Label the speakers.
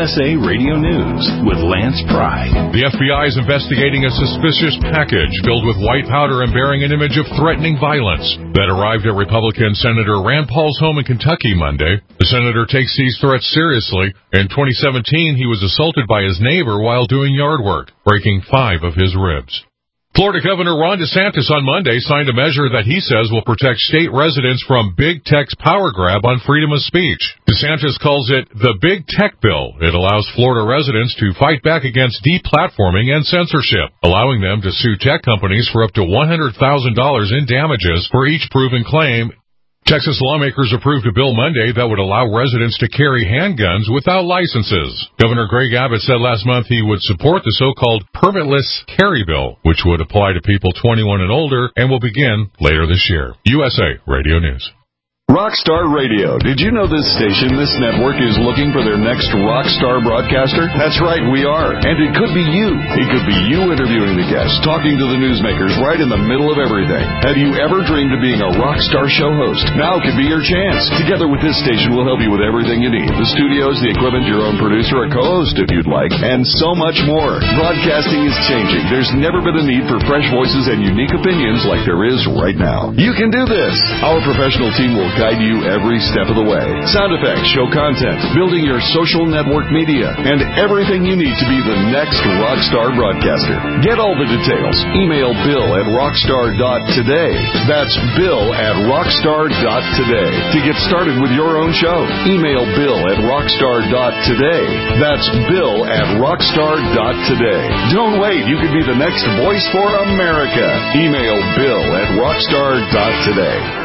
Speaker 1: USA Radio News with Lance Pry.
Speaker 2: The FBI is investigating a suspicious package filled with white powder and bearing an image of threatening violence that arrived at Republican Senator Rand Paul's home in Kentucky Monday. The senator takes these threats seriously. In 2017, he was assaulted by his neighbor while doing yard work, breaking 5 of his ribs. Florida Governor Ron DeSantis on Monday signed a measure that he says will protect state residents from big tech's power grab on freedom of speech. DeSantis calls it the Big Tech Bill. It allows Florida residents to fight back against deplatforming and censorship, allowing them to sue tech companies for up to $100,000 in damages for each proven claim. Texas lawmakers approved a bill Monday that would allow residents to carry handguns without licenses. Governor Greg Abbott said last month he would support the so-called permitless carry bill, which would apply to people 21 and older and will begin later this year. USA Radio News.
Speaker 3: Rockstar Radio. Did you know this station, this network, is looking for their next rock star broadcaster? That's right, we are. And it could be you. It could be you interviewing the guests, talking to the newsmakers right in the middle of everything. Have you ever dreamed of being a rock star show host? Now could be your chance. Together with this station, we'll help you with everything you need. The studios, the equipment, your own producer, a co-host if you'd like, and so much more. Broadcasting is changing. There's never been a need for fresh voices and unique opinions like there is right now. You can do this. Our professional team will guide you every step of the way. Sound effects, show content, building your social network media, and everything you need to be the next rockstar broadcaster. Get all the details. Email bill@rockstar.today. That's bill@rockstar.today. To get started with your own show, email bill@rockstar.today. That's bill@rockstar.today. Don't wait. You could be the next voice for America. Email bill@rockstar.today.